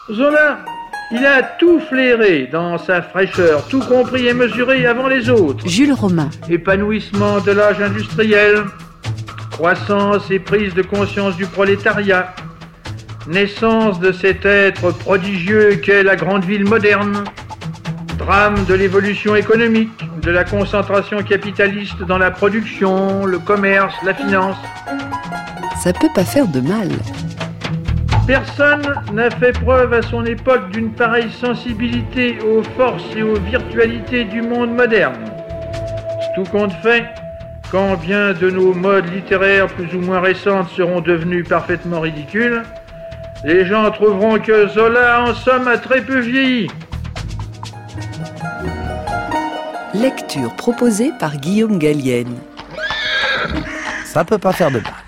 Zola, il a tout flairé dans sa fraîcheur, tout compris et mesuré avant les autres. Jules Romain. Épanouissement de l'âge industriel, croissance et prise de conscience du prolétariat, naissance de cet être prodigieux qu'est la grande ville moderne, drame de l'évolution économique, de la concentration capitaliste dans la production, le commerce, la finance. Ça peut pas faire de mal. Personne n'a fait preuve à son époque d'une pareille sensibilité aux forces et aux virtualités du monde moderne. Tout compte fait, quand bien de nos modes littéraires plus ou moins récentes seront devenues parfaitement ridicules, les gens trouveront que Zola, en somme, a très peu vieilli. Lecture proposée par Guillaume Gallienne. Ça peut pas faire de mal.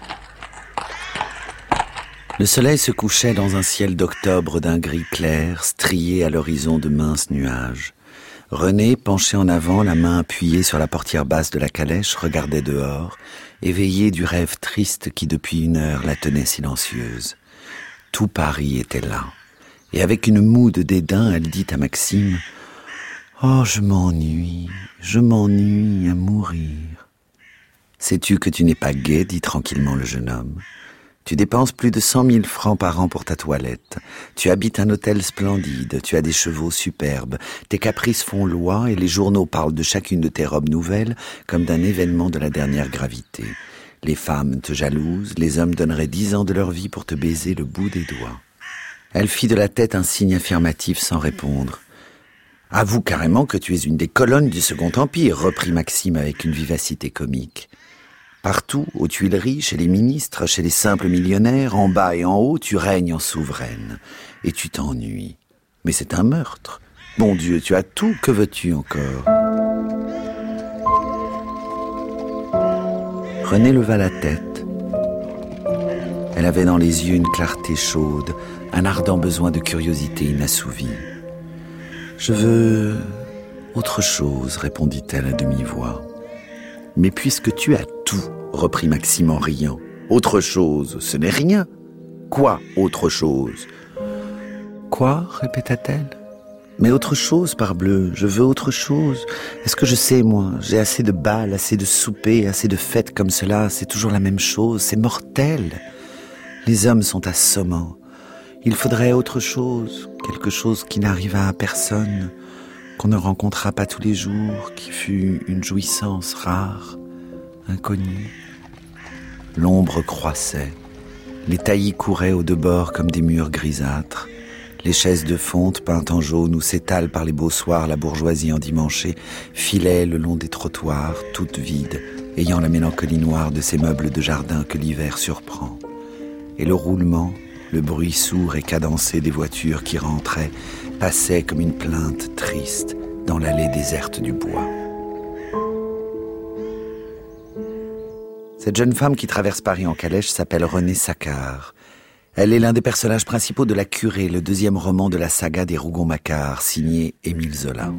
Le soleil se couchait dans un ciel d'octobre d'un gris clair, strié à l'horizon de minces nuages. René, penché en avant, la main appuyée sur la portière basse de la calèche, regardait dehors, éveillée du rêve triste qui depuis 1 heure la tenait silencieuse. Tout Paris était là. Et avec une moue de dédain, elle dit à Maxime « Oh, je m'ennuie à mourir. » « Sais-tu que tu n'es pas gai ?» dit tranquillement le jeune homme. « Tu dépenses plus de 100 000 francs par an pour ta toilette. Tu habites un hôtel splendide, tu as des chevaux superbes. Tes caprices font loi et les journaux parlent de chacune de tes robes nouvelles comme d'un événement de la dernière gravité. Les femmes te jalousent, les hommes donneraient 10 ans de leur vie pour te baiser le bout des doigts. » Elle fit de la tête un signe affirmatif sans répondre. « Avoue carrément que tu es une des colonnes du Second Empire, » reprit Maxime avec une vivacité comique. Partout, aux Tuileries, chez les ministres, chez les simples millionnaires, en bas et en haut, tu règnes en souveraine. Et tu t'ennuies. Mais c'est un meurtre. Bon Dieu, tu as tout, que veux-tu encore ? René leva la tête. Elle avait dans les yeux une clarté chaude, un ardent besoin de curiosité inassouvi. « Je veux autre chose, » répondit-elle à demi-voix. « Mais puisque tu as tout, » reprit Maxime en riant. « Autre chose, ce n'est rien. »« Quoi, autre chose ?»« Quoi ?» répéta-t-elle. « Mais autre chose, parbleu, je veux autre chose. Est-ce que je sais, moi, j'ai assez de bals, assez de soupers, assez de fêtes comme cela, c'est toujours la même chose, c'est mortel. Les hommes sont assommants. Il faudrait autre chose, quelque chose qui n'arriva à personne, qu'on ne rencontra pas tous les jours, qui fût une jouissance rare, inconnue. » L'ombre croissait. Les taillis couraient aux deux bords comme des murs grisâtres. Les chaises de fonte peintes en jaune où s'étale par les beaux soirs la bourgeoisie endimanchée filaient le long des trottoirs, toutes vides, ayant la mélancolie noire de ces meubles de jardin que l'hiver surprend. Et le roulement, le bruit sourd et cadencé des voitures qui rentraient, passait comme une plainte triste dans l'allée déserte du bois. Cette jeune femme qui traverse Paris en calèche s'appelle Renée Saccard. Elle est l'un des personnages principaux de La Curée, le 2e roman de la saga des Rougon-Macquart, signé Émile Zola.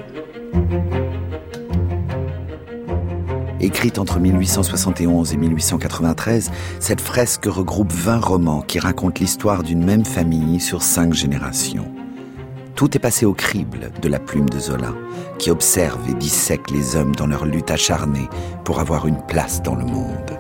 Écrite entre 1871 et 1893, cette fresque regroupe 20 romans qui racontent l'histoire d'une même famille sur 5 générations. Tout est passé au crible de la plume de Zola, qui observe et dissèque les hommes dans leur lutte acharnée pour avoir une place dans le monde.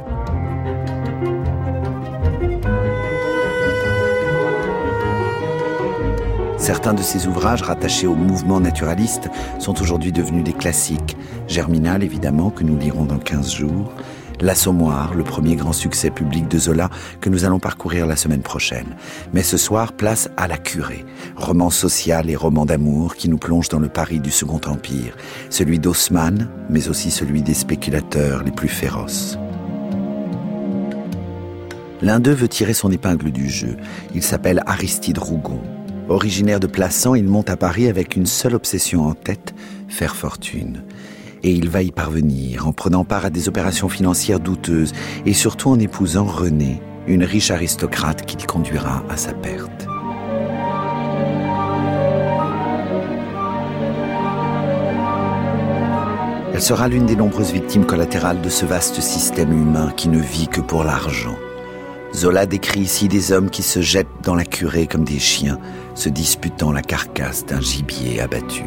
Certains de ces ouvrages rattachés au mouvement naturaliste sont aujourd'hui devenus des classiques. Germinal, évidemment, que nous lirons dans 15 jours. L'Assommoir, le premier grand succès public de Zola, que nous allons parcourir la semaine prochaine. Mais ce soir, place à La Curée, roman social et roman d'amour qui nous plonge dans le Paris du Second Empire, celui d'Haussmann, mais aussi celui des spéculateurs les plus féroces. L'un d'eux veut tirer son épingle du jeu. Il s'appelle Aristide Rougon. Originaire de Plassans, il monte à Paris avec une seule obsession en tête, faire fortune. Et il va y parvenir en prenant part à des opérations financières douteuses et surtout en épousant Renée, une riche aristocrate qui le conduira à sa perte. Elle sera l'une des nombreuses victimes collatérales de ce vaste système humain qui ne vit que pour l'argent. Zola décrit ici des hommes qui se jettent dans la curée comme des chiens, se disputant la carcasse d'un gibier abattu.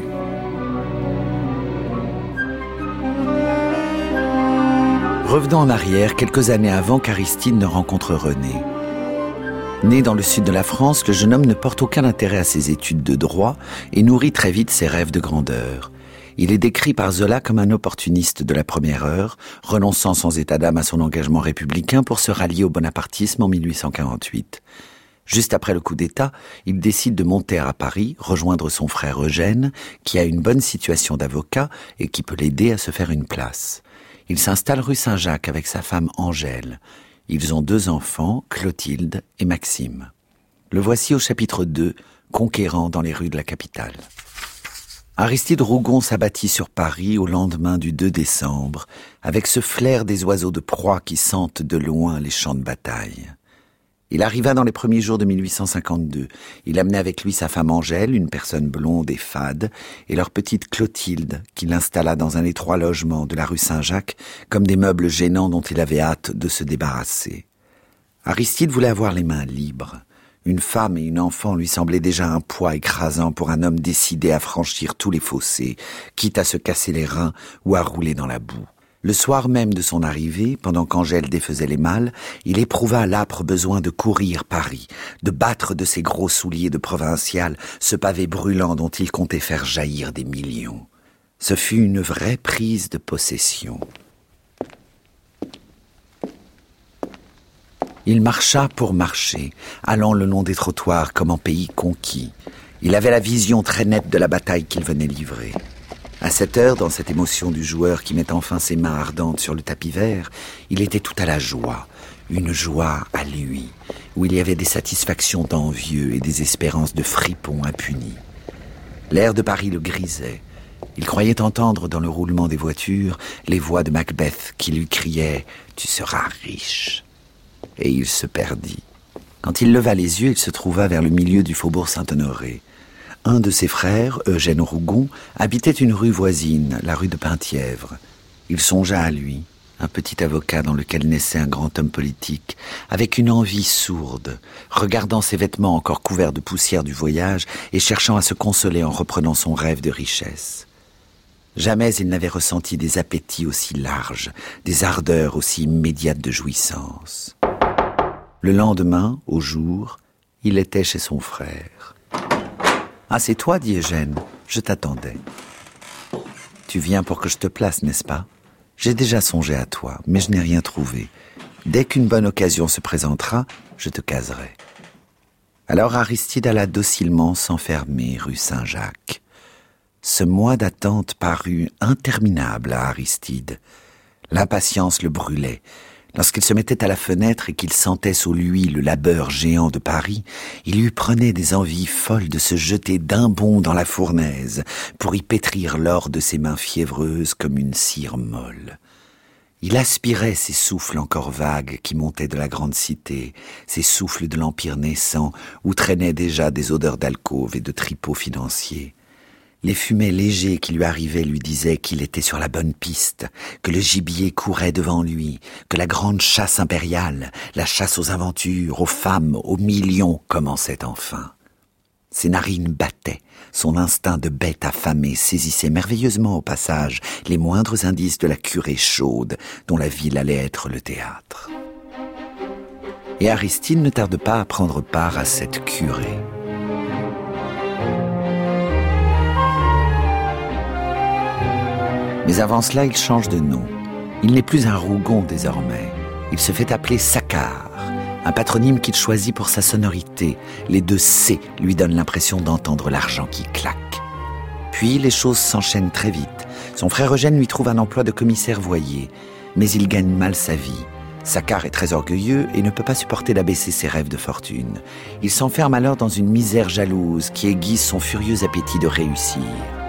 Revenons en arrière, quelques années avant qu'Aristide ne rencontre René. Né dans le sud de la France, le jeune homme ne porte aucun intérêt à ses études de droit et nourrit très vite ses rêves de grandeur. Il est décrit par Zola comme un opportuniste de la première heure, renonçant sans état d'âme à son engagement républicain pour se rallier au bonapartisme en 1848. Juste après le coup d'État, il décide de monter à Paris, rejoindre son frère Eugène, qui a une bonne situation d'avocat et qui peut l'aider à se faire une place. Il s'installe rue Saint-Jacques avec sa femme Angèle. Ils ont 2 enfants, Clotilde et Maxime. Le voici au chapitre 2, conquérant dans les rues de la capitale. Aristide Rougon s'abattit sur Paris au lendemain du 2 décembre, avec ce flair des oiseaux de proie qui sentent de loin les champs de bataille. Il arriva dans les premiers jours de 1852. Il amenait avec lui sa femme Angèle, une personne blonde et fade, et leur petite Clotilde, qu'il installa dans un étroit logement de la rue Saint-Jacques, comme des meubles gênants dont il avait hâte de se débarrasser. Aristide voulait avoir les mains libres. Une femme et une enfant lui semblaient déjà un poids écrasant pour un homme décidé à franchir tous les fossés, quitte à se casser les reins ou à rouler dans la boue. Le soir même de son arrivée, pendant qu'Angèle défaisait les malles, il éprouva l'âpre besoin de courir Paris, de battre de ses gros souliers de provincial ce pavé brûlant dont il comptait faire jaillir des millions. Ce fut une vraie prise de possession. Il marcha pour marcher, allant le long des trottoirs comme en pays conquis. Il avait la vision très nette de la bataille qu'il venait livrer. À cette heure, dans cette émotion du joueur qui met enfin ses mains ardentes sur le tapis vert, il était tout à la joie, une joie à lui, où il y avait des satisfactions d'envieux et des espérances de fripons impunis. L'air de Paris le grisait. Il croyait entendre dans le roulement des voitures les voix de Macbeth qui lui criaient « Tu seras riche !» Et il se perdit. Quand il leva les yeux, il se trouva vers le milieu du faubourg Saint-Honoré. Un de ses frères, Eugène Rougon, habitait une rue voisine, la rue de Penthièvre. Il songea à lui, un petit avocat dans lequel naissait un grand homme politique, avec une envie sourde, regardant ses vêtements encore couverts de poussière du voyage et cherchant à se consoler en reprenant son rêve de richesse. Jamais il n'avait ressenti des appétits aussi larges, des ardeurs aussi immédiates de jouissance. Le lendemain, au jour, il était chez son frère. « Ah, c'est toi, dit Eugène. Je t'attendais. »« Tu viens pour que je te place, n'est-ce pas ? J'ai déjà songé à toi, mais je n'ai rien trouvé. Dès qu'une bonne occasion se présentera, je te caserai. » Alors Aristide alla docilement s'enfermer rue Saint-Jacques. Ce mois d'attente parut interminable à Aristide. L'impatience le brûlait. Lorsqu'il se mettait à la fenêtre et qu'il sentait sous lui le labeur géant de Paris, il lui prenait des envies folles de se jeter d'un bond dans la fournaise pour y pétrir l'or de ses mains fiévreuses comme une cire molle. Il aspirait ces souffles encore vagues qui montaient de la grande cité, ces souffles de l'empire naissant où traînaient déjà des odeurs d'alcôve et de tripots financiers. Les fumets légers qui lui arrivaient lui disaient qu'il était sur la bonne piste, que le gibier courait devant lui, que la grande chasse impériale, la chasse aux aventures, aux femmes, aux millions commençait enfin. Ses narines battaient, son instinct de bête affamée saisissait merveilleusement au passage les moindres indices de la curée chaude dont la ville allait être le théâtre. Et Aristide ne tarde pas à prendre part à cette curée. Mais avant cela, il change de nom. Il n'est plus un Rougon désormais. Il se fait appeler Saccard, un patronyme qu'il choisit pour sa sonorité. Les 2 C lui donnent l'impression d'entendre l'argent qui claque. Puis les choses s'enchaînent très vite. Son frère Eugène lui trouve un emploi de commissaire voyer, mais il gagne mal sa vie. Saccard est très orgueilleux et ne peut pas supporter d'abaisser ses rêves de fortune. Il s'enferme alors dans une misère jalouse qui aiguise son furieux appétit de réussir.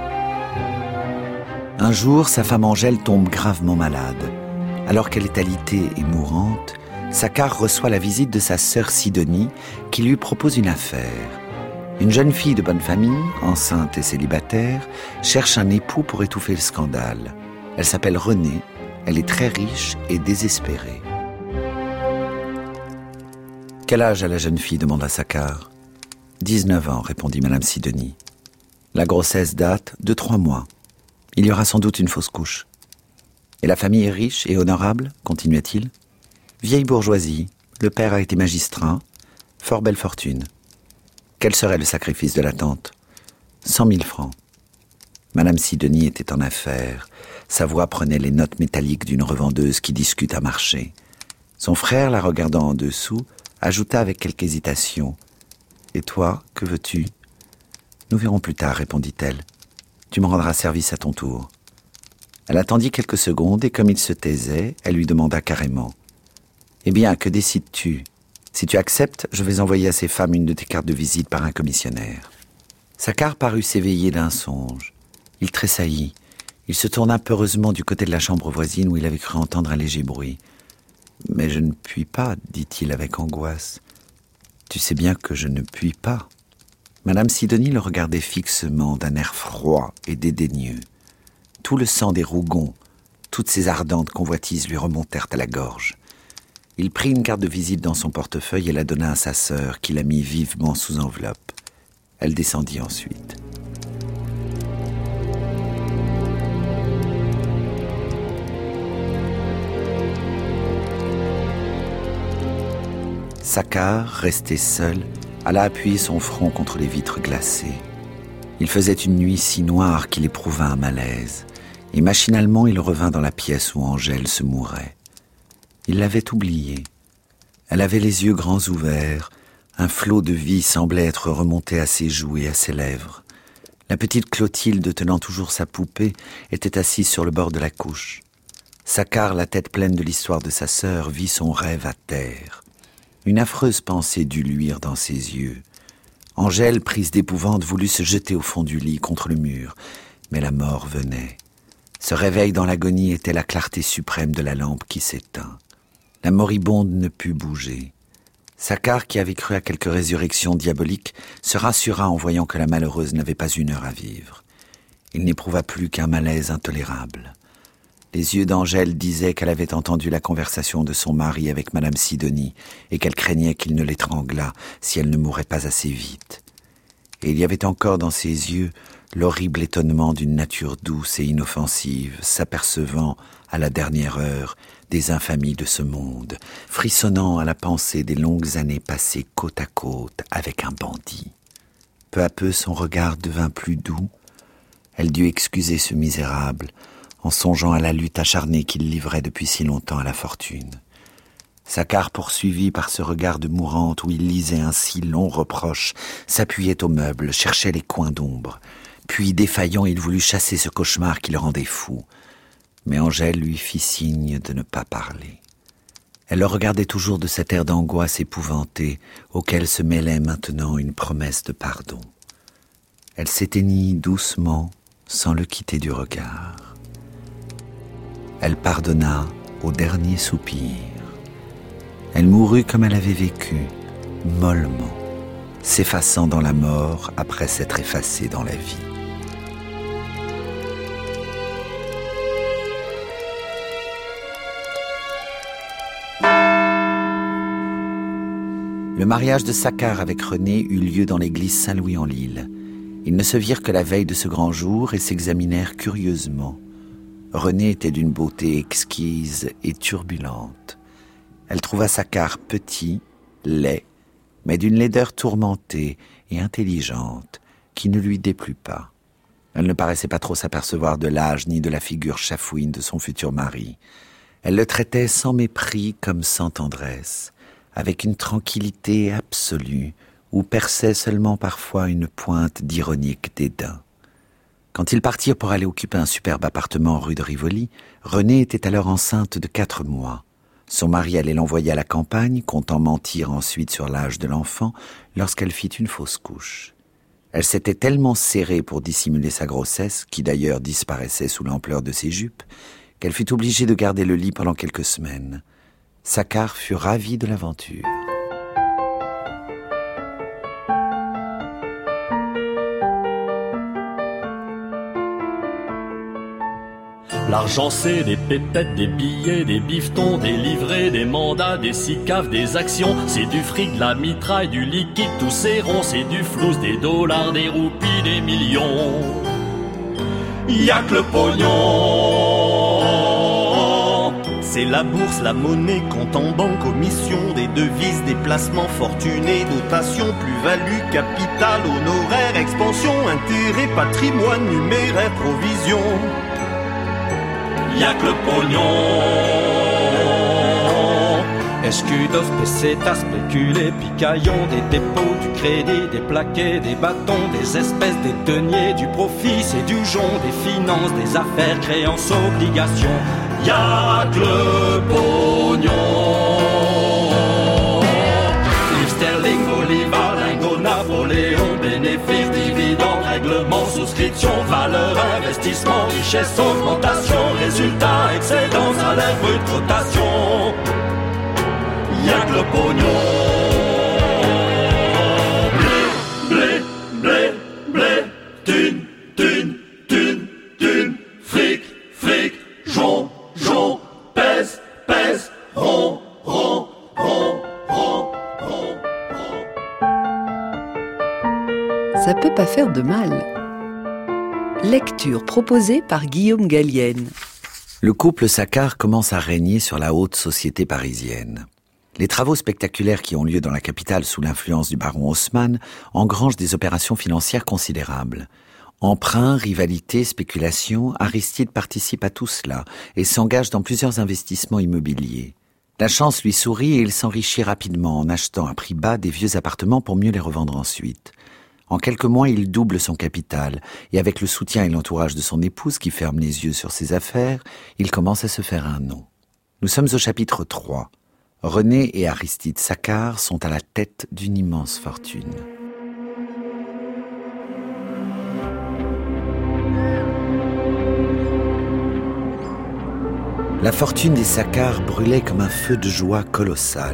Un jour, sa femme Angèle tombe gravement malade. Alors qu'elle est alitée et mourante, Saccard reçoit la visite de sa sœur Sidonie qui lui propose une affaire. Une jeune fille de bonne famille, enceinte et célibataire, cherche un époux pour étouffer le scandale. Elle s'appelle Renée, elle est très riche et désespérée. Quel âge a la jeune fille demanda Saccard. 19 ans, répondit Madame Sidonie. La grossesse date de 3 mois. Il y aura sans doute une fausse couche. Et la famille est riche et honorable, continua-t-il. Vieille bourgeoisie, le père a été magistrat, fort belle fortune. Quel serait le sacrifice de la tante ? 100 000 francs. Madame Sidonie était en affaires. Sa voix prenait les notes métalliques d'une revendeuse qui discute à marché. Son frère, la regardant en dessous, ajouta avec quelque hésitation. « Et toi, que veux-tu » ? « Nous verrons plus tard, répondit-elle. Tu me rendras service à ton tour. » Elle attendit quelques secondes et comme il se taisait, elle lui demanda carrément. « Eh bien, que décides-tu ? Si tu acceptes, je vais envoyer à ces femmes une de tes cartes de visite par un commissionnaire. » Saccard parut s'éveiller d'un songe. Il tressaillit. Il se tourna peureusement du côté de la chambre voisine où il avait cru entendre un léger bruit. « Mais je ne puis pas, dit-il avec angoisse. Tu sais bien que je ne puis pas. » Madame Sidonie le regardait fixement d'un air froid et dédaigneux. Tout le sang des Rougon, toutes ses ardentes convoitises lui remontèrent à la gorge. Il prit une carte de visite dans son portefeuille et la donna à sa sœur, qui la mit vivement sous enveloppe. Elle descendit ensuite. Saccard, resté seul, alla appuyer son front contre les vitres glacées. Il faisait une nuit si noire qu'il éprouva un malaise, et machinalement il revint dans la pièce où Angèle se mourait. Il l'avait oubliée. Elle avait les yeux grands ouverts, un flot de vie semblait être remonté à ses joues et à ses lèvres. La petite Clotilde, tenant toujours sa poupée, était assise sur le bord de la couche. Saccard, la tête pleine de l'histoire de sa sœur, vit son rêve à terre. Une affreuse pensée dut luire dans ses yeux. Angèle, prise d'épouvante, voulut se jeter au fond du lit, contre le mur. Mais la mort venait. Ce réveil dans l'agonie était la clarté suprême de la lampe qui s'éteint. La moribonde ne put bouger. Saccard, qui avait cru à quelque résurrection diabolique, se rassura en voyant que la malheureuse n'avait pas une heure à vivre. Il n'éprouva plus qu'un malaise intolérable. Les yeux d'Angèle disaient qu'elle avait entendu la conversation de son mari avec Madame Sidonie et qu'elle craignait qu'il ne l'étranglât si elle ne mourait pas assez vite. Et il y avait encore dans ses yeux l'horrible étonnement d'une nature douce et inoffensive, s'apercevant, à la dernière heure, des infamies de ce monde, frissonnant à la pensée des longues années passées côte à côte avec un bandit. Peu à peu, son regard devint plus doux. Elle dut excuser ce misérable, en songeant à la lutte acharnée qu'il livrait depuis si longtemps à la fortune. Saccard, poursuivi par ce regard de mourante où il lisait un si long reproche, s'appuyait aux meubles, cherchait les coins d'ombre. Puis, défaillant, il voulut chasser ce cauchemar qui le rendait fou. Mais Angèle lui fit signe de ne pas parler. Elle le regardait toujours de cet air d'angoisse épouvantée, auquel se mêlait maintenant une promesse de pardon. Elle s'éteignit doucement, sans le quitter du regard. Elle pardonna au dernier soupir. Elle mourut comme elle avait vécu, mollement, s'effaçant dans la mort après s'être effacée dans la vie. Le mariage de Saccard avec Renée eut lieu dans l'église Saint-Louis-en-l'Île. Ils ne se virent que la veille de ce grand jour et s'examinèrent curieusement. Renée était d'une beauté exquise et turbulente. Elle trouva Saccard petit, laid, mais d'une laideur tourmentée et intelligente qui ne lui déplut pas. Elle ne paraissait pas trop s'apercevoir de l'âge ni de la figure chafouine de son futur mari. Elle le traitait sans mépris comme sans tendresse, avec une tranquillité absolue où perçait seulement parfois une pointe d'ironique dédain. Quand ils partirent pour aller occuper un superbe appartement rue de Rivoli, Renée était alors enceinte de 4 mois. Son mari allait l'envoyer à la campagne, comptant mentir ensuite sur l'âge de l'enfant, lorsqu'elle fit une fausse couche. Elle s'était tellement serrée pour dissimuler sa grossesse, qui d'ailleurs disparaissait sous l'ampleur de ses jupes, qu'elle fut obligée de garder le lit pendant quelques semaines. Saccard fut ravi de l'aventure. L'argent c'est des pépettes, des billets, des bifetons, des livrets, des mandats, des sicaves, des actions. C'est du fric, de la mitraille, du liquide, tous ces ronds. C'est du flouze, des dollars, des roupies, des millions. Y'a que le pognon. C'est la bourse, la monnaie, compte en banque, commission, des devises, des placements fortunés, dotation, plus-value, capital, honoraire, expansion, intérêt, patrimoine, numéraire, provision. Y'a que le pognon. Escudos, pesetas, spéculés, picaillons, des dépôts, du crédit, des plaquets, des bâtons, des espèces, des deniers, du profit, c'est du jonc, des finances, des affaires, créances, obligations. Y'a que le pognon. Livre sterling, bolivar, lingot, Napoléon, bénéfice, dividende, règlement, souscription, valeur, investissement, richesse, augmentation, résultat, excédent, salaire, brut, cotation. Y'a que le pognon. Blé, blé, blé, thune, thune, thune, thune, fric, fric, jon, jon, pèse, pèse, rond, rond, rond, rond, rond, rond. Ça peut pas faire de mal. Lecture proposée par Guillaume Gallienne. Le couple Saccard commence à régner sur la haute société parisienne. Les travaux spectaculaires qui ont lieu dans la capitale sous l'influence du baron Haussmann engrangent des opérations financières considérables. Emprunts, rivalités, spéculations, Aristide participe à tout cela et s'engage dans plusieurs investissements immobiliers. La chance lui sourit et il s'enrichit rapidement en achetant à prix bas des vieux appartements pour mieux les revendre ensuite. En quelques mois, il double son capital et avec le soutien et l'entourage de son épouse qui ferme les yeux sur ses affaires, il commence à se faire un nom. Nous sommes au chapitre 3. René et Aristide Saccard sont à la tête d'une immense fortune. La fortune des Saccard brûlait comme un feu de joie colossal.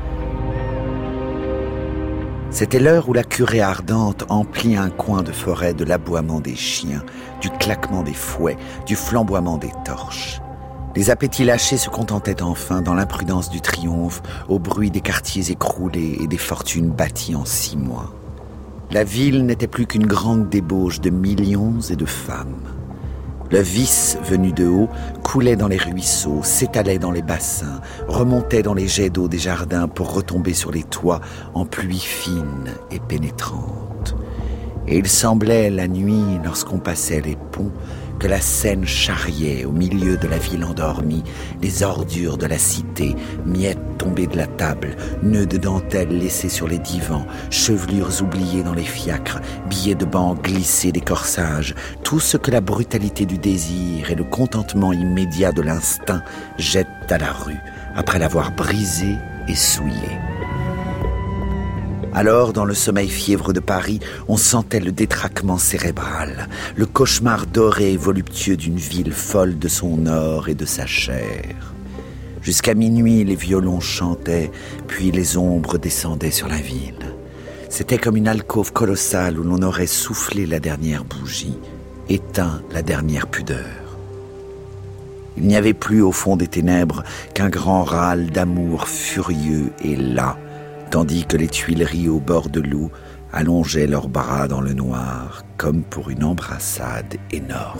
C'était l'heure où la curée ardente emplit un coin de forêt de l'aboiement des chiens, du claquement des fouets, du flamboiement des torches. Les appétits lâchés se contentaient enfin, dans l'imprudence du triomphe, au bruit des quartiers écroulés et des fortunes bâties en 6 mois. La ville n'était plus qu'une grande débauche de millions et de femmes. Le vice, venu de haut, coulait dans les ruisseaux, s'étalait dans les bassins, remontait dans les jets d'eau des jardins pour retomber sur les toits en pluie fine et pénétrante. Et il semblait, la nuit, lorsqu'on passait les ponts, que la Seine charriait au milieu de la ville endormie les ordures de la cité, miettes tombées de la table, nœuds de dentelle laissés sur les divans, chevelures oubliées dans les fiacres, billets de banque glissés des corsages, tout ce que la brutalité du désir et le contentement immédiat de l'instinct jettent à la rue, après l'avoir brisé et souillé. Alors, dans le sommeil fiévreux de Paris, on sentait le détraquement cérébral, le cauchemar doré et voluptueux d'une ville folle de son or et de sa chair. Jusqu'à minuit, les violons chantaient, puis les ombres descendaient sur la ville. C'était comme une alcôve colossale où l'on aurait soufflé la dernière bougie, éteint la dernière pudeur. Il n'y avait plus au fond des ténèbres qu'un grand râle d'amour furieux et las, tandis que les Tuileries au bord de l'eau allongeaient leurs bras dans le noir, comme pour une embrassade énorme.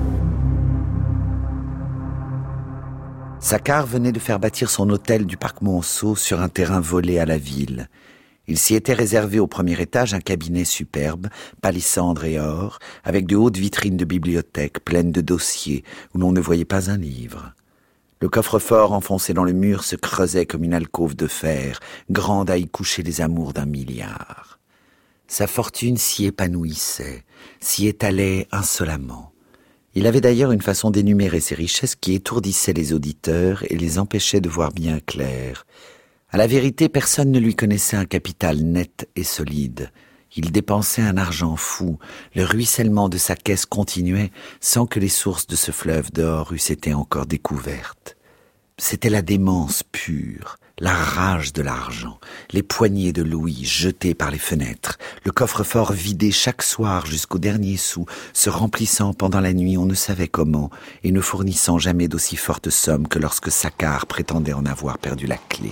Saccard venait de faire bâtir son hôtel du parc Monceau sur un terrain volé à la ville. Il s'y était réservé au premier étage un cabinet superbe, palissandre et or, avec de hautes vitrines de bibliothèque pleines de dossiers où l'on ne voyait pas un livre. Le coffre-fort enfoncé dans le mur se creusait comme une alcôve de fer, grande à y coucher les amours d'1 milliard. Sa fortune s'y épanouissait, s'y étalait insolemment. Il avait d'ailleurs une façon d'énumérer ses richesses qui étourdissait les auditeurs et les empêchait de voir bien clair. À la vérité, personne ne lui connaissait un capital net et solide. Il dépensait un argent fou, le ruissellement de sa caisse continuait sans que les sources de ce fleuve d'or eussent été encore découvertes. C'était la démence pure, la rage de l'argent, les poignées de louis jetées par les fenêtres, le coffre-fort vidé chaque soir jusqu'au dernier sou, se remplissant pendant la nuit on ne savait comment et ne fournissant jamais d'aussi forte somme que lorsque Saccard prétendait en avoir perdu la clé.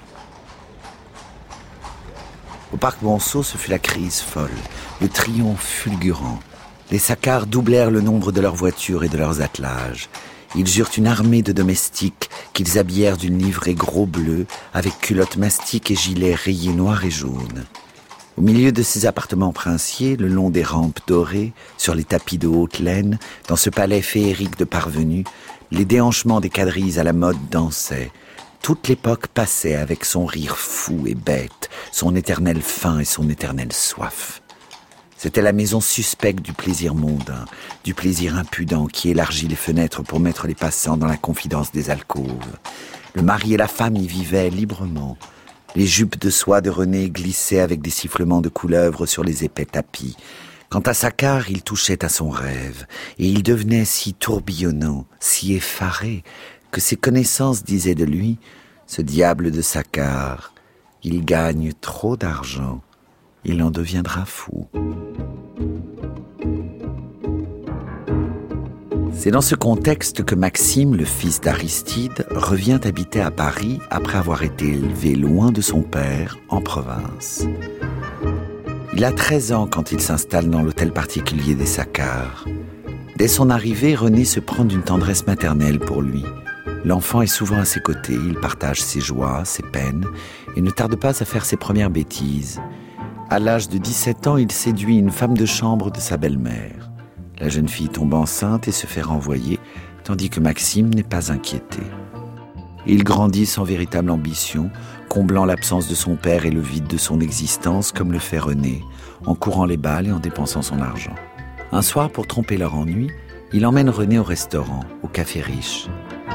Au parc Monceau, ce fut la crise folle, le triomphe fulgurant. Les Saccard doublèrent le nombre de leurs voitures et de leurs attelages. Ils eurent une armée de domestiques qu'ils habillèrent d'une livrée gros bleu, avec culottes mastiques et gilets rayés noirs et jaunes. Au milieu de ces appartements princiers, le long des rampes dorées, sur les tapis de haute laine, dans ce palais féerique de parvenus, les déhanchements des quadrilles à la mode dansaient. Toute l'époque passait avec son rire fou et bête, son éternelle faim et son éternelle soif. C'était la maison suspecte du plaisir mondain, du plaisir impudent qui élargit les fenêtres pour mettre les passants dans la confidence des alcôves. Le mari et la femme y vivaient librement. Les jupes de soie de René glissaient avec des sifflements de couleuvres sur les épais tapis. Quant à Saccard, il touchait à son rêve, et il devenait si tourbillonnant, si effaré, que ses connaissances disaient de lui, ce diable de Saccard, il gagne trop d'argent. Il en deviendra fou. C'est dans ce contexte que Maxime, le fils d'Aristide, revient habiter à Paris après avoir été élevé loin de son père, en province. Il a 13 ans quand il s'installe dans l'hôtel particulier des Saccard. Dès son arrivée, René se prend d'une tendresse maternelle pour lui. L'enfant est souvent à ses côtés, il partage ses joies, ses peines, et ne tarde pas à faire ses premières bêtises. À l'âge de 17 ans, il séduit une femme de chambre de sa belle-mère. La jeune fille tombe enceinte et se fait renvoyer, tandis que Maxime n'est pas inquiété. Il grandit sans véritable ambition, comblant l'absence de son père et le vide de son existence, comme le fait René, en courant les balles et en dépensant son argent. Un soir, pour tromper leur ennui, il emmène René au restaurant, au Café Riche.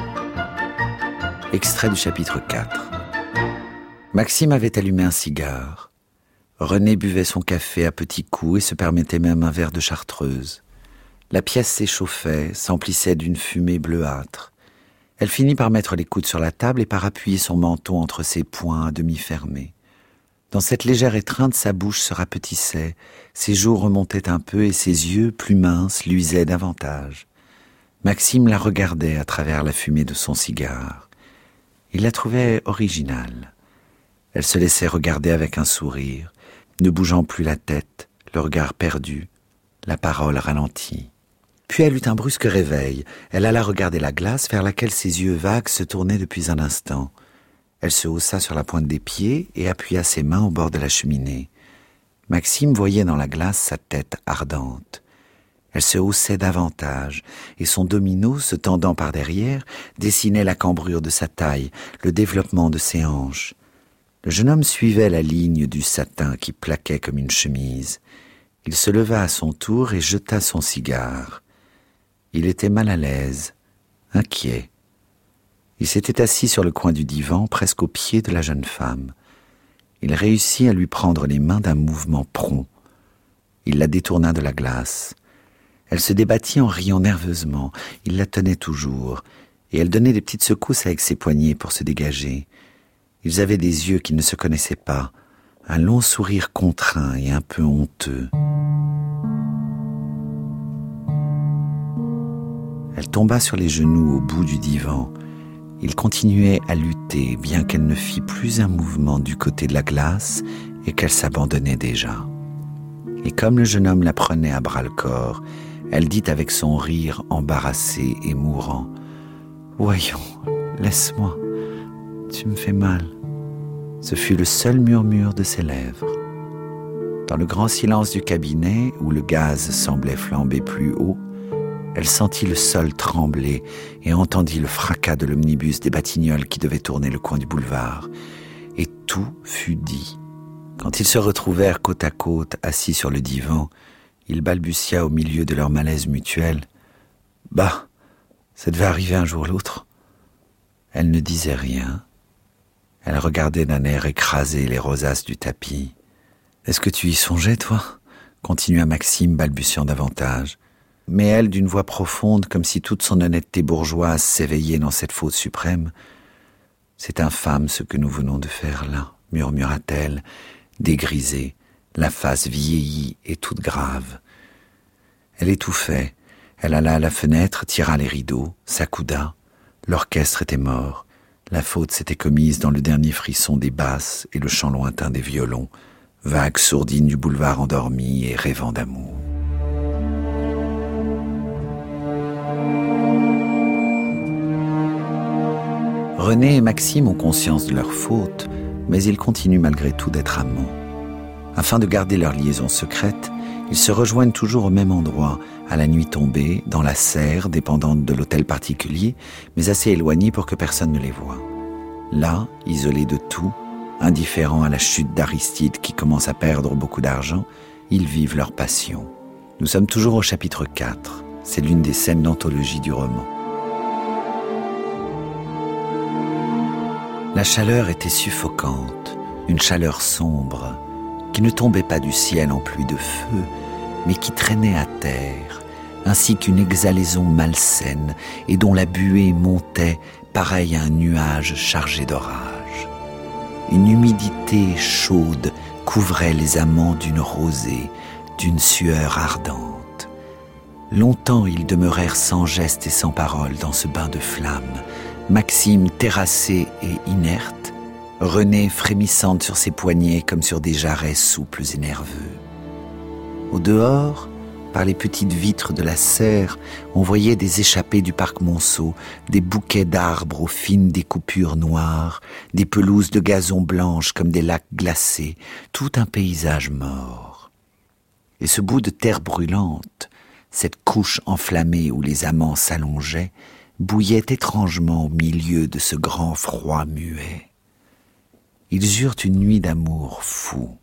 Extrait du chapitre 4. Maxime avait allumé un cigare. René buvait son café à petits coups et se permettait même un verre de chartreuse. La pièce s'échauffait, s'emplissait d'une fumée bleuâtre. Elle finit par mettre les coudes sur la table et par appuyer son menton entre ses poings à demi fermés. Dans cette légère étreinte, sa bouche se rapetissait, ses joues remontaient un peu et ses yeux, plus minces, luisaient davantage. Maxime la regardait à travers la fumée de son cigare. Il la trouvait originale. Elle se laissait regarder avec un sourire, ne bougeant plus la tête, le regard perdu, la parole ralentie. Puis elle eut un brusque réveil. Elle alla regarder la glace vers laquelle ses yeux vagues se tournaient depuis un instant. Elle se haussa sur la pointe des pieds et appuya ses mains au bord de la cheminée. Maxime voyait dans la glace sa tête ardente. Elle se haussait davantage, et son domino, se tendant par derrière, dessinait la cambrure de sa taille, le développement de ses hanches. Le jeune homme suivait la ligne du satin qui plaquait comme une chemise. Il se leva à son tour et jeta son cigare. Il était mal à l'aise, inquiet. Il s'était assis sur le coin du divan, presque au pied de la jeune femme. Il réussit à lui prendre les mains d'un mouvement prompt. Il la détourna de la glace. Elle se débattit en riant nerveusement. Il la tenait toujours, et elle donnait des petites secousses avec ses poignets pour se dégager. Ils avaient des yeux qui ne se connaissaient pas, un long sourire contraint et un peu honteux. Elle tomba sur les genoux au bout du divan. Il continuait à lutter, bien qu'elle ne fît plus un mouvement du côté de la glace et qu'elle s'abandonnait déjà. Et comme le jeune homme la prenait à bras-le-corps, elle dit avec son rire embarrassé et mourant : « Voyons, laisse-moi, tu me fais mal. » Ce fut le seul murmure de ses lèvres. Dans le grand silence du cabinet, où le gaz semblait flamber plus haut, elle sentit le sol trembler et entendit le fracas de l'omnibus des Batignolles qui devait tourner le coin du boulevard. Et tout fut dit. Quand ils se retrouvèrent côte à côte, assis sur le divan, il balbutia au milieu de leur malaise mutuel : « Bah, ça devait arriver un jour ou l'autre. » Elle ne disait rien. Elle regardait d'un air écrasé les rosaces du tapis. « Est-ce que tu y songeais, toi ?» continua Maxime, balbutiant davantage. Mais elle, d'une voix profonde, comme si toute son honnêteté bourgeoise s'éveillait dans cette faute suprême : « C'est infâme ce que nous venons de faire là, murmura-t-elle, dégrisée, la face vieillie et toute grave. Elle étouffait. Elle alla à la fenêtre, tira les rideaux, s'accouda. L'orchestre était mort. La faute s'était commise dans le dernier frisson des basses et le chant lointain des violons, vague sourdine du boulevard endormi et rêvant d'amour. René et Maxime ont conscience de leur faute, mais ils continuent malgré tout d'être amants. Afin de garder leur liaison secrète, ils se rejoignent toujours au même endroit, à la nuit tombée, dans la serre dépendante de l'hôtel particulier, mais assez éloignée pour que personne ne les voie. Là, isolés de tout, indifférents à la chute d'Aristide qui commence à perdre beaucoup d'argent, ils vivent leur passion. Nous sommes toujours au chapitre 4. C'est l'une des scènes d'anthologie du roman. La chaleur était suffocante, une chaleur sombre, qui ne tombait pas du ciel en pluie de feu, mais qui traînait à terre, ainsi qu'une exhalaison malsaine et dont la buée montait pareil à un nuage chargé d'orage. Une humidité chaude couvrait les amants d'une rosée, d'une sueur ardente. Longtemps ils demeurèrent sans geste et sans parole dans ce bain de flammes, Maxime terrassé et inerte, René frémissante sur ses poignets comme sur des jarrets souples et nerveux. Au dehors, par les petites vitres de la serre, on voyait des échappées du parc Monceau, des bouquets d'arbres aux fines découpures noires, des pelouses de gazon blanches comme des lacs glacés, tout un paysage mort. Et ce bout de terre brûlante, cette couche enflammée où les amants s'allongeaient, bouillait étrangement au milieu de ce grand froid muet. Ils eurent une nuit d'amour fou.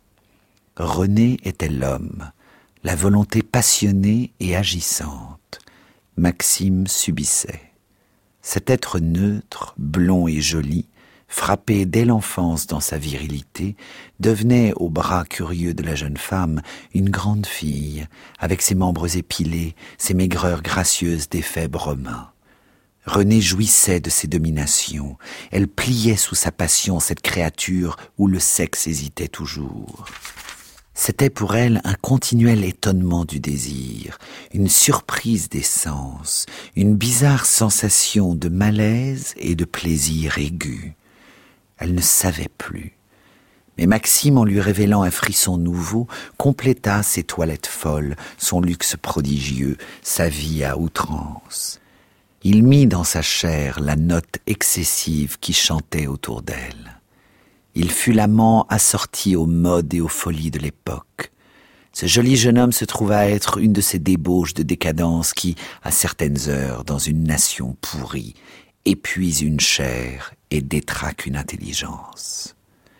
René était l'homme, la volonté passionnée et agissante. Maxime subissait. Cet être neutre, blond et joli, frappé dès l'enfance dans sa virilité, devenait aux bras curieux de la jeune femme une grande fille, avec ses membres épilés, ses maigreurs gracieuses d'effets romains. René jouissait de ses dominations. Elle pliait sous sa passion cette créature où le sexe hésitait toujours. C'était pour elle un continuel étonnement du désir, une surprise des sens, une bizarre sensation de malaise et de plaisir aigu. Elle ne savait plus. Mais Maxime, en lui révélant un frisson nouveau, compléta ses toilettes folles, son luxe prodigieux, sa vie à outrance. Il mit dans sa chair la note excessive qui chantait autour d'elle. Il fut l'amant assorti aux modes et aux folies de l'époque. Ce joli jeune homme se trouva être une de ces débauches de décadence qui, à certaines heures, dans une nation pourrie, épuisent une chair et détraquent une intelligence.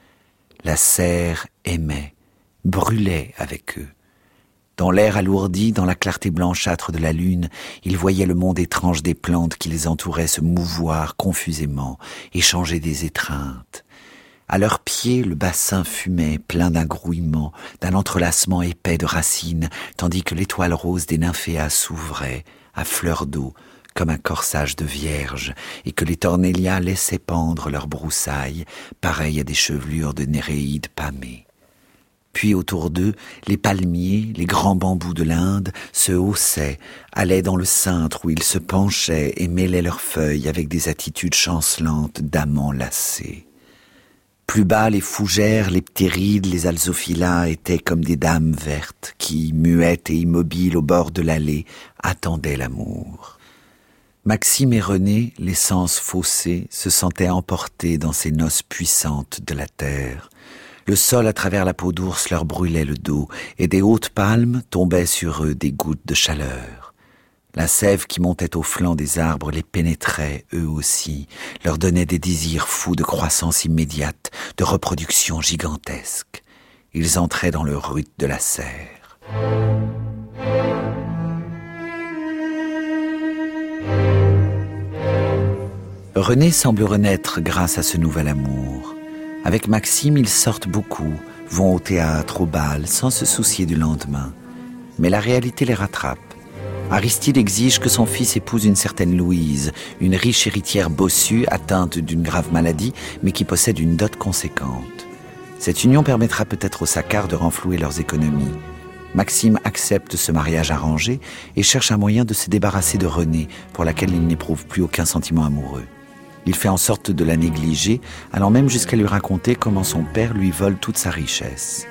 La serre aimait, brûlait avec eux. Dans l'air alourdi, dans la clarté blanchâtre de la lune, ils voyaient le monde étrange des plantes qui les entouraient se mouvoir confusément, échanger des étreintes. À leurs pieds, le bassin fumait, plein d'un grouillement, d'un entrelacement épais de racines, tandis que l'étoile rose des nymphéas s'ouvrait, à fleur d'eau, comme un corsage de vierge, et que les tornélias laissaient pendre leurs broussailles, pareilles à des chevelures de Néréides pâmées. Puis autour d'eux, les palmiers, les grands bambous de l'Inde se haussaient, allaient dans le cintre où ils se penchaient et mêlaient leurs feuilles avec des attitudes chancelantes d'amants lassés. Plus bas, les fougères, les ptérides, les alzophilas étaient comme des dames vertes qui, muettes et immobiles au bord de l'allée, attendaient l'amour. Maxime et René, les sens faussés, se sentaient emportés dans ces noces puissantes de la terre. Le sol à travers la peau d'ours leur brûlait le dos, et des hautes palmes tombaient sur eux des gouttes de chaleur. La sève qui montait au flanc des arbres les pénétrait, eux aussi, leur donnait des désirs fous de croissance immédiate, de reproduction gigantesque. Ils entraient dans le rut de la serre. René semble renaître grâce à ce nouvel amour. Avec Maxime, ils sortent beaucoup, vont au théâtre, au bal, sans se soucier du lendemain. Mais la réalité les rattrape. Aristide exige que son fils épouse une certaine Louise, une riche héritière bossue atteinte d'une grave maladie, mais qui possède une dot conséquente. Cette union permettra peut-être aux Saccard de renflouer leurs économies. Maxime accepte ce mariage arrangé et cherche un moyen de se débarrasser de Renée, pour laquelle il n'éprouve plus aucun sentiment amoureux. Il fait en sorte de la négliger, allant même jusqu'à lui raconter comment son père lui vole toute sa richesse.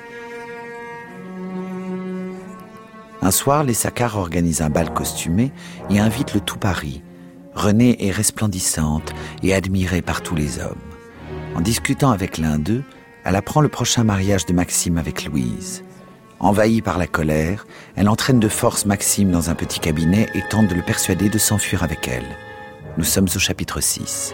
Un soir, les Saccard organisent un bal costumé et invitent le tout Paris. Renée est resplendissante et admirée par tous les hommes. En discutant avec l'un d'eux, elle apprend le prochain mariage de Maxime avec Louise. Envahie par la colère, elle entraîne de force Maxime dans un petit cabinet et tente de le persuader de s'enfuir avec elle. Nous sommes au chapitre 6.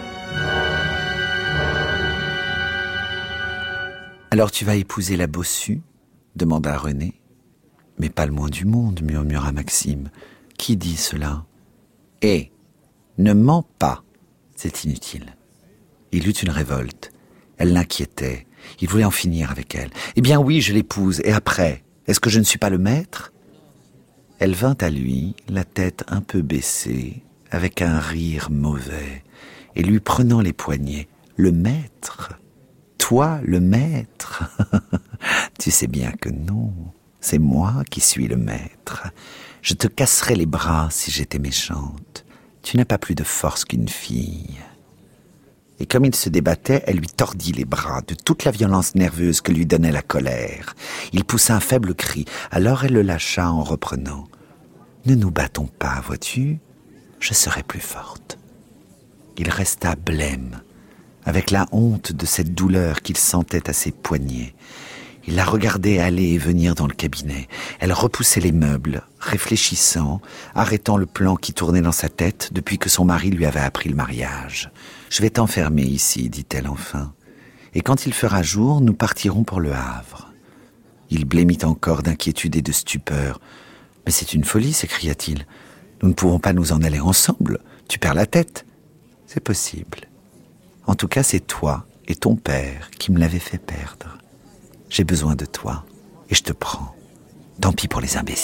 « Alors tu vas épouser la bossue ?» demanda Renée. « Mais pas le moins du monde, » murmura Maxime. « Qui dit cela ?»« Eh, ne mens pas, c'est inutile. » Il eut une révolte. Elle l'inquiétait. Il voulait en finir avec elle. « Eh bien oui, je l'épouse. Et après, est-ce que je ne suis pas le maître ?» Elle vint à lui, la tête un peu baissée, avec un rire mauvais, et lui prenant les poignets. « Le maître ? Toi, le maître ? Tu sais bien que non. C'est moi qui suis le maître. Je te casserais les bras si j'étais méchante. Tu n'as pas plus de force qu'une fille. » Et comme il se débattait, elle lui tordit les bras de toute la violence nerveuse que lui donnait la colère. Il poussa un faible cri, alors elle le lâcha en reprenant. « Ne nous battons pas, vois-tu ? Je serai plus forte. » Il resta blême, avec la honte de cette douleur qu'il sentait à ses poignets. Il la regardait aller et venir dans le cabinet. Elle repoussait les meubles, réfléchissant, arrêtant le plan qui tournait dans sa tête depuis que son mari lui avait appris le mariage. « Je vais t'enfermer ici, dit-elle enfin. Et quand il fera jour, nous partirons pour le Havre. » Il blêmit encore d'inquiétude et de stupeur. « Mais c'est une folie, s'écria-t-il. Nous ne pouvons pas nous en aller ensemble. Tu perds la tête. » « C'est possible. En tout cas, c'est toi et ton père qui me l'avez fait perdre. J'ai besoin de toi et je te prends. Tant pis pour les imbéciles. »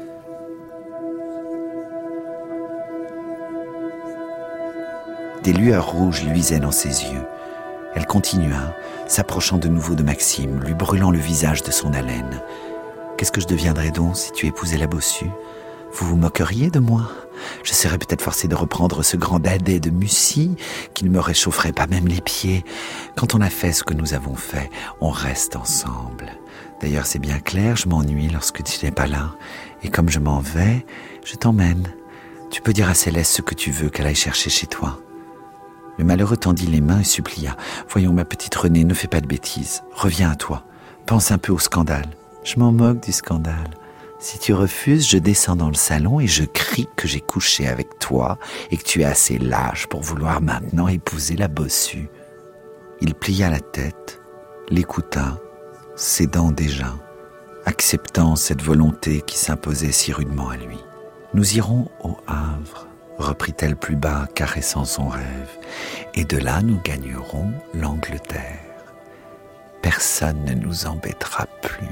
Des lueurs rouges luisaient dans ses yeux. Elle continua, s'approchant de nouveau de Maxime, lui brûlant le visage de son haleine. « Qu'est-ce que je deviendrais donc si tu épousais la bossue ? Vous vous moqueriez de moi ? Je serais peut-être forcé de reprendre ce grand dadais de Mussy qui ne me réchaufferait pas même les pieds. Quand on a fait ce que nous avons fait, on reste ensemble. D'ailleurs, c'est bien clair, je m'ennuie lorsque tu n'es pas là. Et comme je m'en vais, je t'emmène. Tu peux dire à Céleste ce que tu veux qu'elle aille chercher chez toi. » Le malheureux tendit les mains et supplia. « Voyons, ma petite Renée, ne fais pas de bêtises. Reviens à toi. Pense un peu au scandale. » « Je m'en moque du scandale. Si tu refuses, je descends dans le salon et je crie que j'ai couché avec toi et que tu es assez lâche pour vouloir maintenant épouser la bossue. » Il plia la tête, l'écouta, cédant déjà, acceptant cette volonté qui s'imposait si rudement à lui. « Nous irons au Havre, » reprit-elle plus bas, caressant son rêve, « et de là nous gagnerons l'Angleterre. Personne ne nous embêtera plus.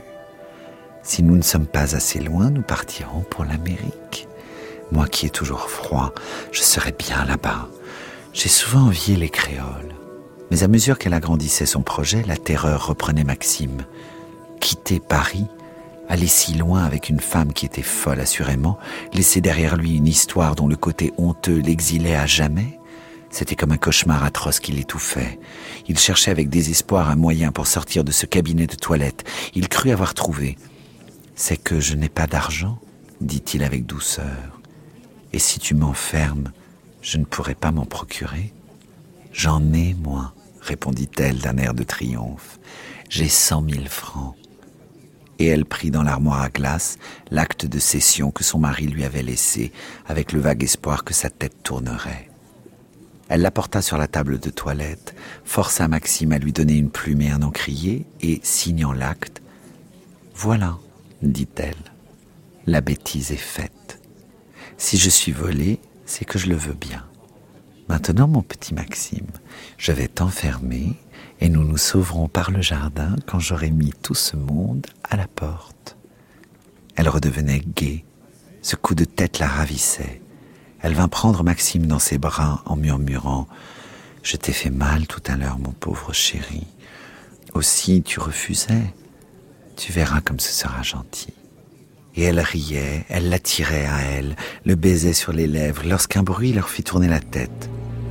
Si nous ne sommes pas assez loin, nous partirons pour l'Amérique. Moi qui ai toujours froid, je serai bien là-bas. J'ai souvent envié les créoles. » Mais à mesure qu'elle agrandissait son projet, la terreur reprenait Maxime. Quitter Paris, aller si loin avec une femme qui était folle assurément, laisser derrière lui une histoire dont le côté honteux l'exilait à jamais, c'était comme un cauchemar atroce qui l'étouffait. Il cherchait avec désespoir un moyen pour sortir de ce cabinet de toilette. Il crut avoir trouvé. « C'est que je n'ai pas d'argent, » dit-il avec douceur. « Et si tu m'enfermes, je ne pourrai pas m'en procurer. »« J'en ai, moi, » répondit-elle d'un air de triomphe. « J'ai 100 000 francs. » Et elle prit dans l'armoire à glace l'acte de cession que son mari lui avait laissé, avec le vague espoir que sa tête tournerait. Elle l'apporta sur la table de toilette, força Maxime à lui donner une plume et un encrier, et, signant l'acte, « Voilà, » dit-elle, « la bêtise est faite. Si je suis volée, c'est que je le veux bien. Maintenant, mon petit Maxime, je vais t'enfermer et nous nous sauverons par le jardin quand j'aurai mis tout ce monde à la porte. » Elle redevenait gaie, Ce coup de tête la ravissait. Elle vint prendre Maxime dans ses bras en murmurant « Je t'ai fait mal tout à l'heure, mon pauvre chéri. Aussi tu refusais. Tu verras comme ce sera gentil. » Et elle riait, elle l'attirait à elle, le baisait sur les lèvres, lorsqu'un bruit leur fit tourner la tête.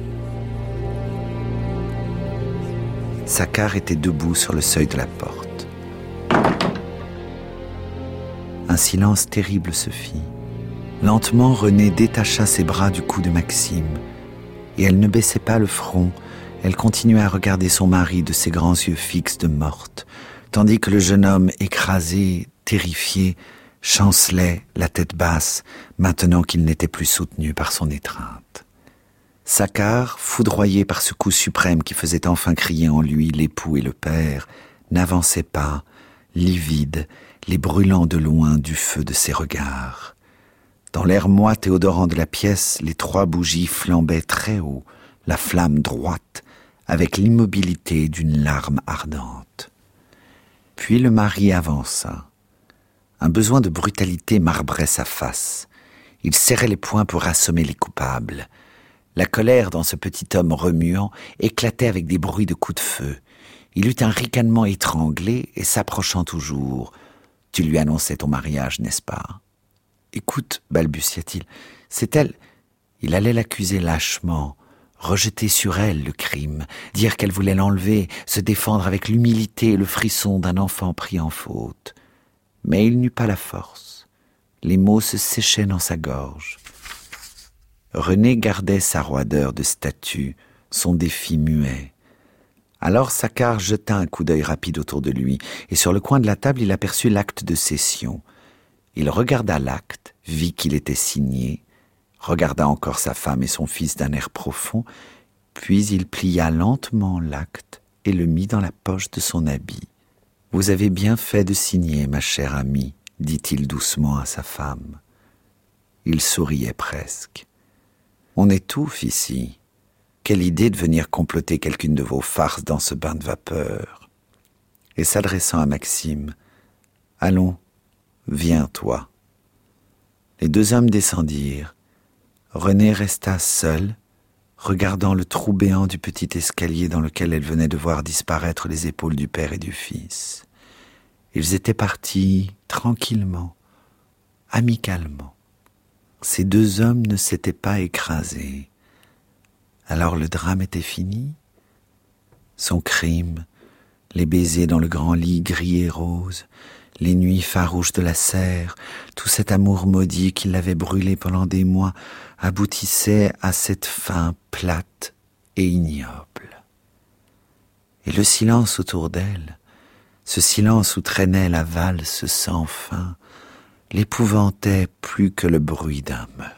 Saccard était debout sur le seuil de la porte. Un silence terrible se fit. Lentement, Renée détacha ses bras du cou de Maxime. Et elle ne baissait pas le front, elle continuait à regarder son mari de ses grands yeux fixes de morte, tandis que le jeune homme, écrasé, terrifié, chancelait, la tête basse, maintenant qu'il n'était plus soutenu par son étreinte. Saccard, foudroyé par ce coup suprême qui faisait enfin crier en lui l'époux et le père, n'avançait pas, livide, les brûlant de loin du feu de ses regards. Dans l'air moite et odorant de la pièce, les 3 bougies flambaient très haut, la flamme droite, avec l'immobilité d'une larme ardente. Puis le mari avança. Un besoin de brutalité marbrait sa face. Il serrait les poings pour assommer les coupables. La colère dans ce petit homme remuant éclatait avec des bruits de coups de feu. Il eut un ricanement étranglé et s'approchant toujours. « Tu lui annonçais ton mariage, n'est-ce pas ?»« Écoute, balbutia-t-il, c'est elle. » Il allait l'accuser lâchement, rejeter sur elle le crime, dire qu'elle voulait l'enlever, se défendre avec l'humilité et le frisson d'un enfant pris en faute. Mais il n'eut pas la force. Les mots se séchaient dans sa gorge. Renée gardait sa roideur de statue, son défi muet. Alors Saccard jeta un coup d'œil rapide autour de lui, et sur le coin de la table, il aperçut l'acte de cession. Il regarda l'acte, vit qu'il était signé, regarda encore sa femme et son fils d'un air profond, puis il plia lentement l'acte et le mit dans la poche de son habit. « Vous avez bien fait de signer, ma chère amie, » dit-il doucement à sa femme. Il souriait presque. « On étouffe ici. Quelle idée de venir comploter quelqu'une de vos farces dans ce bain de vapeur. » Et s'adressant à Maxime, « Allons, viens, toi. » Les 2 hommes descendirent. Renée resta seule, regardant le trou béant du petit escalier dans lequel elle venait de voir disparaître les épaules du père et du fils. Ils étaient partis tranquillement, amicalement. Ces 2 hommes ne s'étaient pas écrasés. Alors le drame était fini. Son crime, les baisers dans le grand lit gris et rose, les nuits farouches de la serre, tout cet amour maudit qui l'avait brûlé pendant des mois, aboutissait à cette fin plate et ignoble. Et le silence autour d'elle, ce silence où traînait la valse sans fin, l'épouvantait plus que le bruit d'un meurtre.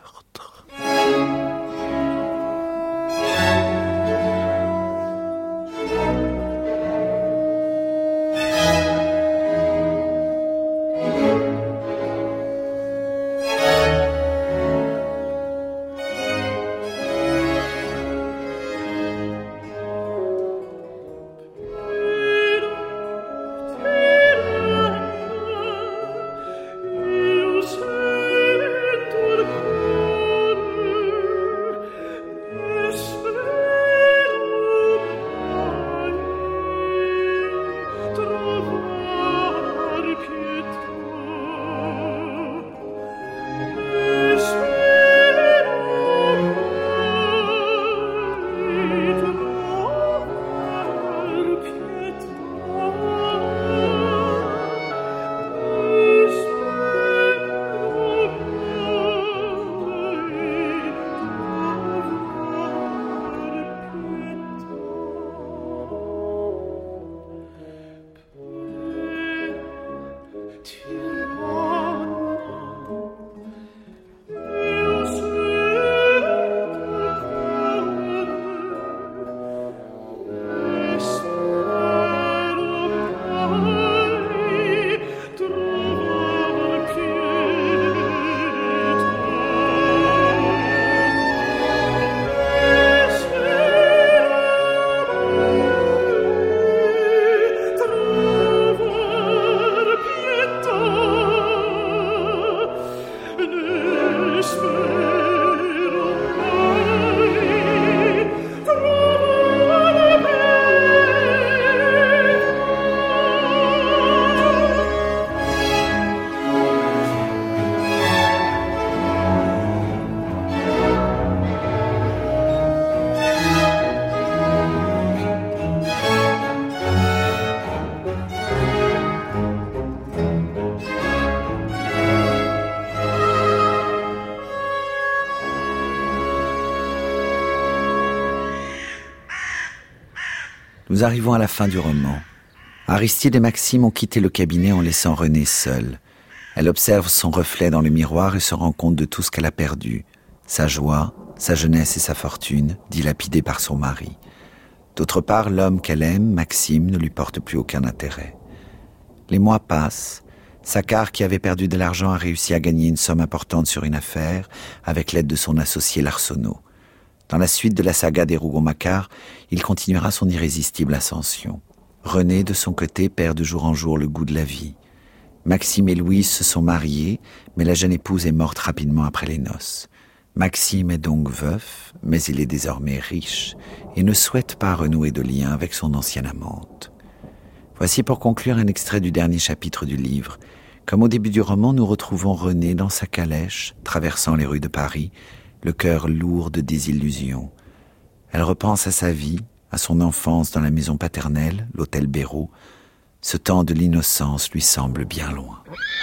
Nous arrivons à la fin du roman. Aristide et Maxime ont quitté le cabinet en laissant Renée seule. Elle observe son reflet dans le miroir et se rend compte de tout ce qu'elle a perdu. Sa joie, sa jeunesse et sa fortune, dilapidées par son mari. D'autre part, l'homme qu'elle aime, Maxime, ne lui porte plus aucun intérêt. Les mois passent. Saccard, qui avait perdu de l'argent, a réussi à gagner une somme importante sur une affaire avec l'aide de son associé Larsenault. Dans la suite de la saga des Rougon-Macquart, il continuera son irrésistible ascension. Renée, de son côté, perd de jour en jour le goût de la vie. Maxime et Louise se sont mariés, mais la jeune épouse est morte rapidement après les noces. Maxime est donc veuf, mais il est désormais riche et ne souhaite pas renouer de lien avec son ancienne amante. Voici pour conclure un extrait du dernier chapitre du livre. Comme au début du roman, nous retrouvons Renée dans sa calèche, traversant les rues de Paris, le cœur lourd de désillusions. Elle repense à sa vie, à son enfance dans la maison paternelle, l'hôtel Béraud. Ce temps de l'innocence lui semble bien loin.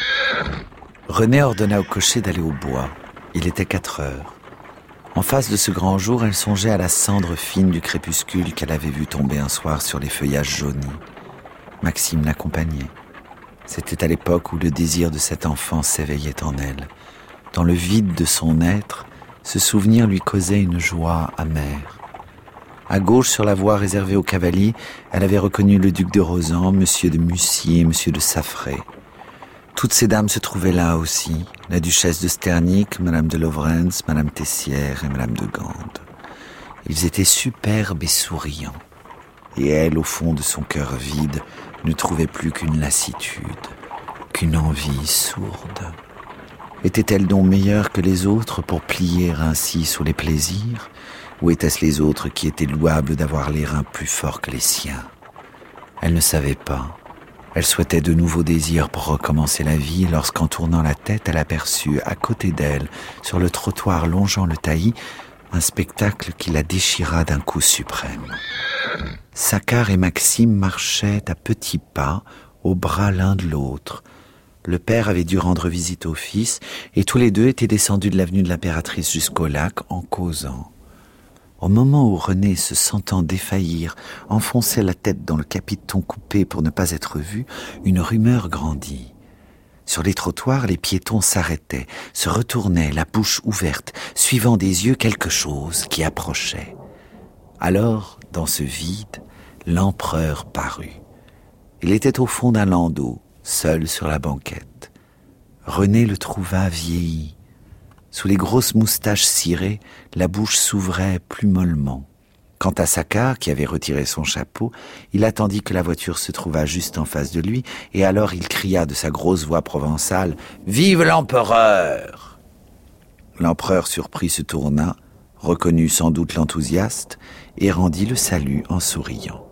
Renée ordonna au cocher d'aller au bois. Il était 4 heures. En face de ce grand jour, elle songeait à la cendre fine du crépuscule qu'elle avait vu tomber un soir sur les feuillages jaunis. Maxime l'accompagnait. C'était à l'époque où le désir de cet enfant s'éveillait en elle. Dans le vide de son être, ce souvenir lui causait une joie amère. À gauche, sur la voie réservée aux cavaliers, elle avait reconnu le duc de Rozan, monsieur de Mussy et monsieur de Saffray. Toutes ces dames se trouvaient là aussi, la duchesse de Sternick, madame de Lovrenz, madame Tessière et madame de Gand. Ils étaient superbes et souriants. Et elle, au fond de son cœur vide, ne trouvait plus qu'une lassitude, qu'une envie sourde. Était-elle donc meilleure que les autres pour plier ainsi sous les plaisirs ? Ou étaient-ce les autres qui étaient louables d'avoir les reins plus forts que les siens ? Elle ne savait pas. Elle souhaitait de nouveaux désirs pour recommencer la vie lorsqu'en tournant la tête, elle aperçut à côté d'elle, sur le trottoir longeant le taillis, un spectacle qui la déchira d'un coup suprême. Saccard et Maxime marchaient à petits pas, au bras l'un de l'autre. Le père avait dû rendre visite au fils, et tous les deux étaient descendus de l'avenue de l'Impératrice jusqu'au lac en causant. Au moment où Renée, se sentant défaillir, enfonçait la tête dans le capiton coupé pour ne pas être vue, une rumeur grandit. Sur les trottoirs, les piétons s'arrêtaient, se retournaient, la bouche ouverte, suivant des yeux quelque chose qui approchait. Alors, dans ce vide, l'empereur parut. Il était au fond d'un landau, seul sur la banquette. Renée le trouva vieilli. Sous les grosses moustaches cirées, la bouche s'ouvrait plus mollement. Quant à Saccard, qui avait retiré son chapeau, il attendit que la voiture se trouvât juste en face de lui, et alors il cria de sa grosse voix provençale « Vive l'empereur !» L'empereur surpris se tourna, reconnut sans doute l'enthousiaste, et rendit le salut en souriant.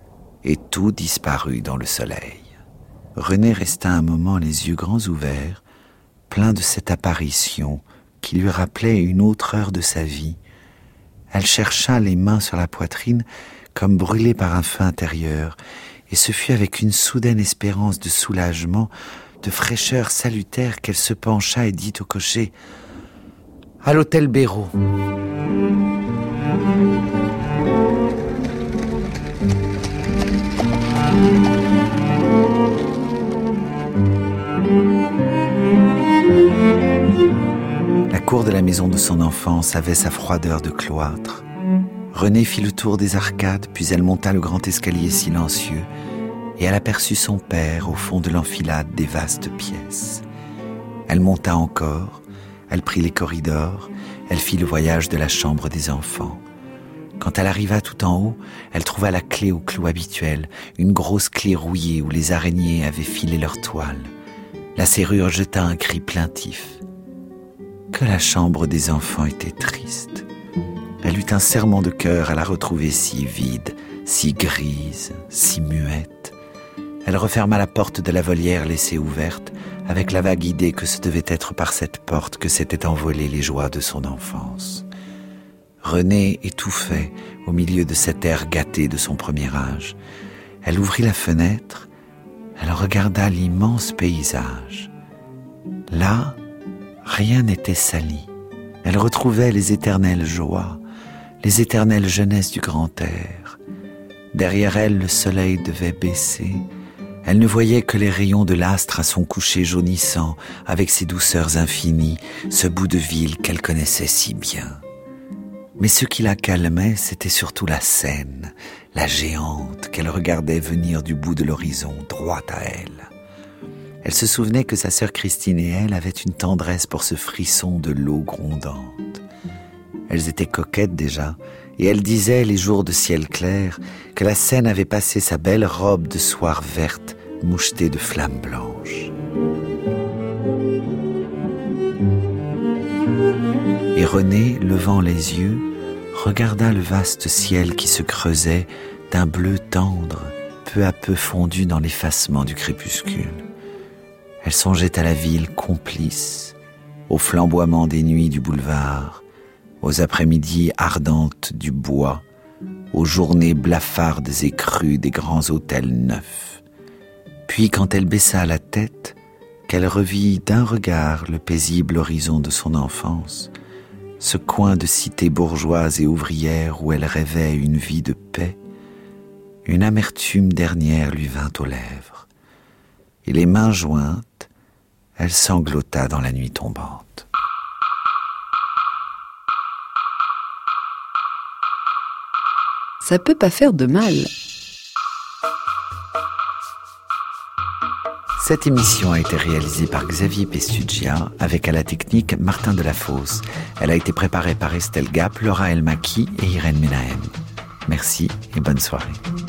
Et tout disparut dans le soleil. Renée resta un moment les yeux grands ouverts, plein de cette apparition qui lui rappelait une autre heure de sa vie. Elle chercha les mains sur la poitrine comme brûlée par un feu intérieur, et ce fut avec une soudaine espérance de soulagement, de fraîcheur salutaire qu'elle se pencha et dit au cocher « À l'hôtel Béraud !» La cour de la maison de son enfance avait sa froideur de cloître. Renée fit le tour des arcades, puis elle monta le grand escalier silencieux, et elle aperçut son père au fond de l'enfilade des vastes pièces. Elle monta encore, elle prit les corridors, elle fit le voyage de la chambre des enfants. Quand elle arriva tout en haut, elle trouva la clé au clou habituel, une grosse clé rouillée où les araignées avaient filé leur toile. La serrure jeta un cri plaintif. Que la chambre des enfants était triste. Elle eut un serrement de cœur à la retrouver si vide, si grise, si muette. Elle referma la porte de la volière laissée ouverte, avec la vague idée que ce devait être par cette porte que s'étaient envolées les joies de son enfance. Renée étouffait au milieu de cet air gâté de son premier âge. Elle ouvrit la fenêtre, elle regarda l'immense paysage. Là, rien n'était sali. Elle retrouvait les éternelles joies, les éternelles jeunesses du grand air. Derrière elle, le soleil devait baisser. Elle ne voyait que les rayons de l'astre à son coucher jaunissant, avec ses douceurs infinies, ce bout de ville qu'elle connaissait si bien. Mais ce qui la calmait, c'était surtout la Seine, la géante qu'elle regardait venir du bout de l'horizon, droit à elle. Elle se souvenait que sa sœur Christine et elle avaient une tendresse pour ce frisson de l'eau grondante. Elles étaient coquettes déjà, et elle disait, les jours de ciel clair, que la Seine avait passé sa belle robe de soie verte, mouchetée de flammes blanches. Et René, levant les yeux, regarda le vaste ciel qui se creusait d'un bleu tendre, peu à peu fondu dans l'effacement du crépuscule. Elle songeait à la ville complice, au flamboiement des nuits du boulevard, aux après-midi ardentes du bois, aux journées blafardes et crues des grands hôtels neufs. Puis quand elle baissa la tête, qu'elle revit d'un regard le paisible horizon de son enfance, ce coin de cité bourgeoise et ouvrière où elle rêvait une vie de paix, une amertume dernière lui vint aux lèvres, et les mains jointes, elle sanglota dans la nuit tombante. Ça peut pas faire de mal. Cette émission a été réalisée par Xavier Pestugia avec à la technique Martin Delafosse. Elle a été préparée par Estelle Gap, Laura Elmaki et Irène Menahem. Merci et bonne soirée.